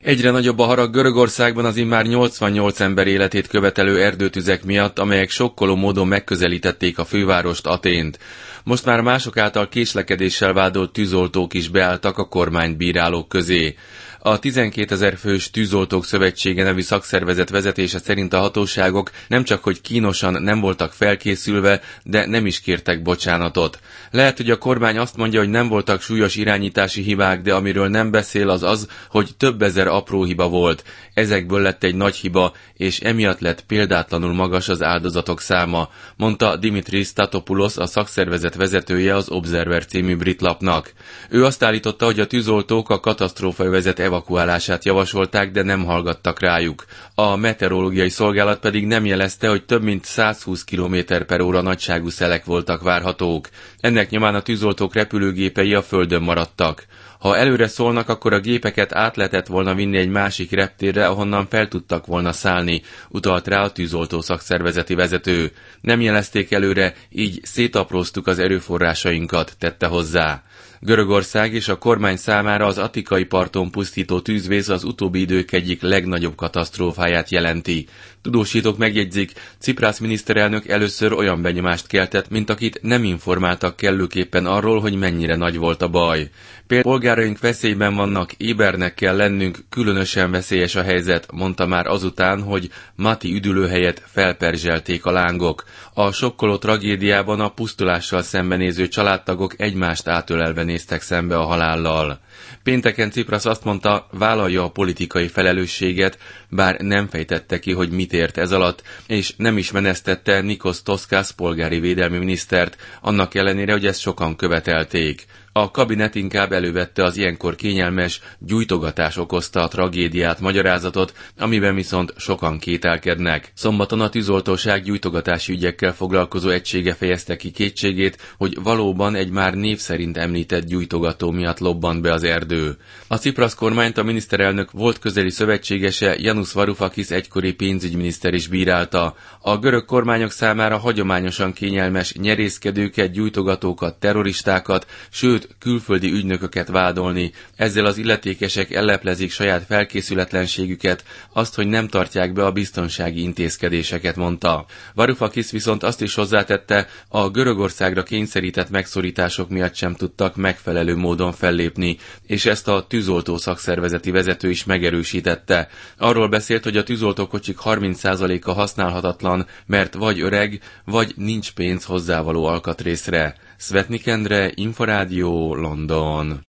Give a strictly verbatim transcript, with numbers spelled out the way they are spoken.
Egyre nagyobb a harag Görögországban az immár nyolcvannyolc ember életét követelő erdőtüzek miatt, amelyek sokkoló módon megközelítették a fővárost, Athént. Most már mások által késlekedéssel vádolt tűzoltók is beálltak a kormányt bírálók közé. A tizenkétezer fős Tűzoltók Szövetsége nevű szakszervezet vezetése szerint a hatóságok nemcsak hogy kínosan nem voltak felkészülve, de nem is kértek bocsánatot. Lehet, hogy a kormány azt mondja, hogy nem voltak súlyos irányítási hibák, de amiről nem beszél az az, hogy több ezer apró hiba volt. Ezekből lett egy nagy hiba, és emiatt lett példátlanul magas az áldozatok száma, mondta Dimitris Statopoulos, a szakszervezet vezetője az Observer című brit lapnak. Ő azt állította, hogy a tűzoltók a katasztrófaövezet evakuálását javasolták, de nem hallgattak rájuk. A meteorológiai szolgálat pedig nem jelezte, hogy több mint százhúsz kilométer per óra nagyságú szelek voltak várhatók. Ennek nyomán a tűzoltók repülőgépei a földön maradtak. Ha előre szólnak, akkor a gépeket át lehetett volna vinni egy másik reptérre, ahonnan fel tudtak volna szállni, utalt rá a tűzoltó szakszervezeti vezető. Nem jelezték előre, így szétapróztuk az erőforrásainkat, tette hozzá. Görögország és a kormány számára az Attikai parton pusztító tűzvész az utóbbi idők egyik legnagyobb katasztrófáját jelenti. Tudósítók megjegyzik, Ciprász miniszterelnök először olyan benyomást keltett, mint akit nem informáltak kellőképpen arról, hogy mennyire nagy volt a baj. Például polgáraink veszélyben vannak, ébernek kell lennünk, különösen veszélyes a helyzet, mondta már azután, hogy Mati üdülőhelyet felperzselték a lángok. A sokkoló tragédiában a pusztulással szembenéző családtagok egymást átölelve néztek szembe a halállal. Pénteken Ciprász azt mondta, vállalja a politikai felelősséget, bár nem fejtette ki, hogy mit ért ez alatt, és nem is menesztette Nikos Toszkász polgári védelmi minisztert, annak ellenére, hogy ezt sokan követelték. A kabinet inkább elővette az ilyenkor kényelmes gyújtogatás okozta a tragédiát magyarázatot, amiben viszont sokan kételkednek. Szombaton a tűzoltóság gyújtogatási ügyekkel foglalkozó egysége fejezte ki kétségét, hogy valóban egy már név szerint említett gyújtogató miatt lobbant be az erdő. A Ciprász kormányt a miniszterelnök volt közeli szövetségese, Yanis Varoufakis egykori pénzügyminiszter is bírálta. A görög kormányok számára hagyományosan kényelmes nyerészkedőket, gyújtogatókat, terroristákat, sőt külföldi ügynököket vádolni. Ezzel az illetékesek elleplezik saját felkészületlenségüket, azt, hogy nem tartják be a biztonsági intézkedéseket, mondta. Varoufakis viszont azt is hozzátette, a Görögországra kényszerített megszorítások miatt sem tudtak megfelelő módon fellépni, és ezt a tűzoltó szakszervezeti vezető is megerősítette. Arról beszélt, hogy a tűzoltókocsik harminc százaléka használhatatlan, mert vagy öreg, vagy nincs pénz hozzávaló alkatrészre. Szvetnik Endre, Inforádió, London.